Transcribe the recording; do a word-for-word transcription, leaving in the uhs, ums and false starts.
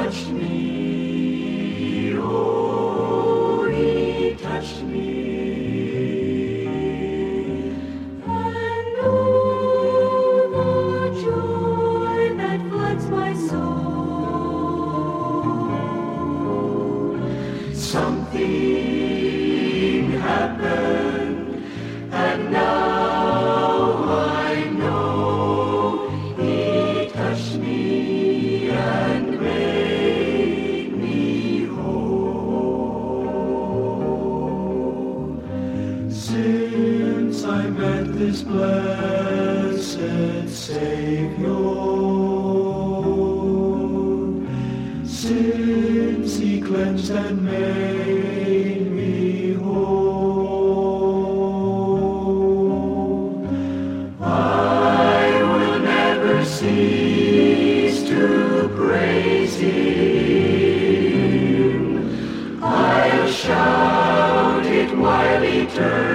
touched me, oh, he touched me. And oh, the joy that floods my soul. Something happened, and now I know he touched me and made me whole. Since I met this blessed Savior, since he cleansed and made me whole, I will never cease to praise him. I'll shout it while eternity